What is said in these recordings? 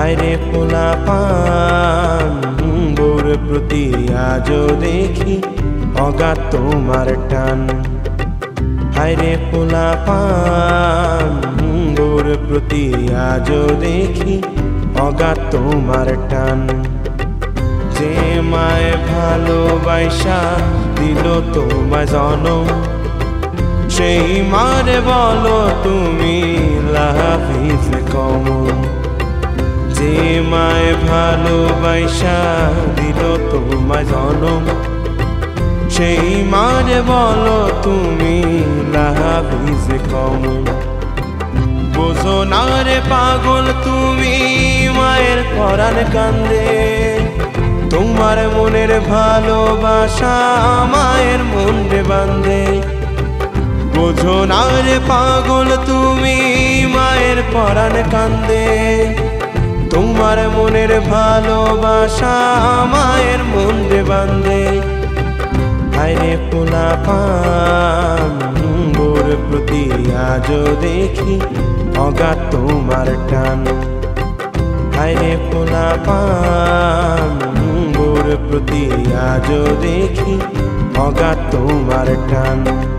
হায়রে পোলা পান বউর প্রতি আজও দেখি অগাধ তোমার টান। হায়রে পোলা পান বউর প্রতি আজও দেখি অগাধ তোমার টান। যে মায় ভালোবাসা দিল তোমায় জনম, সেই মারে বলো তুমি লাফিজ কমন। যে মায় ভালোবাসা দিল তোমায় জনম, সেই মারে বলো তুমি লাফিজ কমন। বোঝো না রে পাগল তুমি মায়ের পরাণ কান্দে, তোমার মনের ভালোবাসা মায়ের মনে বাঁধে। বোঝো না রে পাগল তুমি মায়ের পরাণ কান্দে, তোমার মনের ভালোবাসা মায়ের মনে বাঁধে। হায়রে পোলা পান বউর প্রতি আজও দেখি অগাধ তোমার টান। হায়রে পোলা পান বউর প্রতি আজও দেখি অগাধ তোমার টান।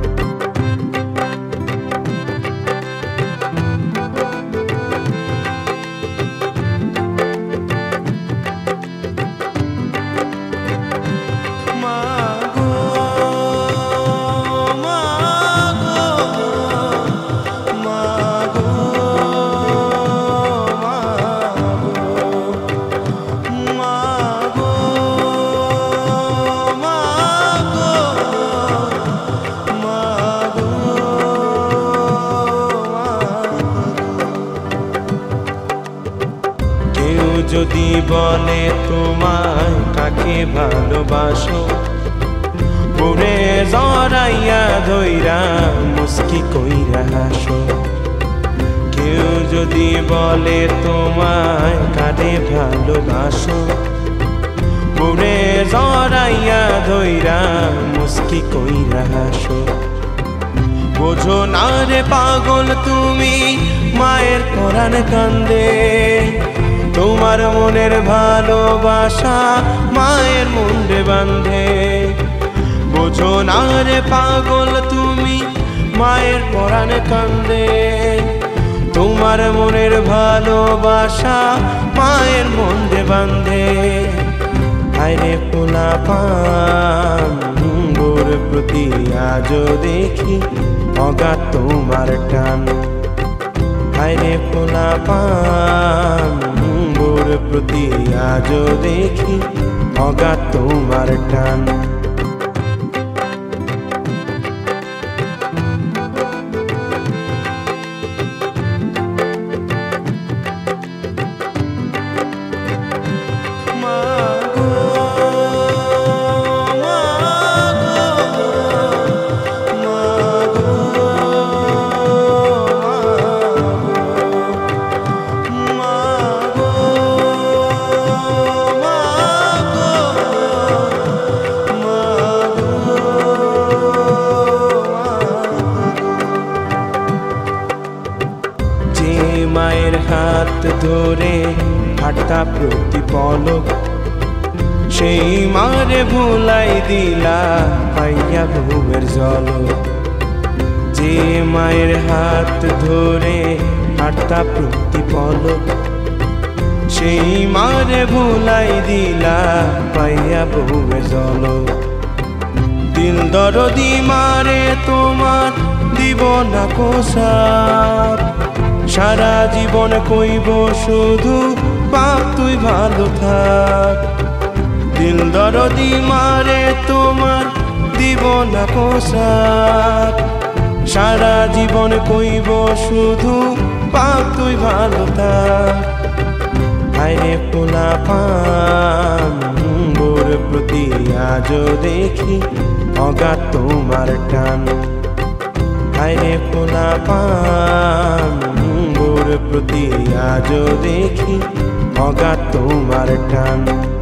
যদি বলে তোমায় কাকে ভালোবাসো, পুরে জড়াইয়া ধইরা মুস্কি কইরা হাসো। কেউ যদি বলে তোমায় কাকে ভালোবাসো, পুরে জড়াইয়া ধইরা মুস্কি কইরা হাসো। বোঝো না রে পাগল তুমি মায়ের পরাণ কান্দে, তোমার মনের ভালোবাসা মায়ের মনে বাঁধে। বোঝো না রে পাগল তুমি মায়ের পরাণ কান্দে, তোমার মনের ভালোবাসা মায়ের মনে বাঁধে। হায়রে পোলা পান বউর প্রতি আজও দেখি অগাধ তোমার টান। হায়রে পোলা পান বউর প্রতি আজও দেখি অগাধ তোমার টান। মায়ের হাত ধরে হাঁটা প্রতি পলক, সেই মারে ভুলাই দিলা পাইয়া ঘুমের ঝলক। যে মায়ের হাত ধরে হাঁটা প্রতি পলক, সেই মারে ভুলাই দিলা পাইয়া ঘুমের ঝলক। দিল দরদি মারে তোমার দিব না কোসাপ, সারা জীবন কইব শুধু বাপ তুই ভালো থাক। দিল দরদি মারে তোমার দিব না কোসাপ, সারা জীবন কইব শুধু বাপ তুই ভালো থাক। হায়রে পোলা পান বউর প্রতি আজও দেখি অগাধ তোমার টান। হায়রে পোলা পান বউর প্রতি আজও দেখি অগাধ তোমার টান।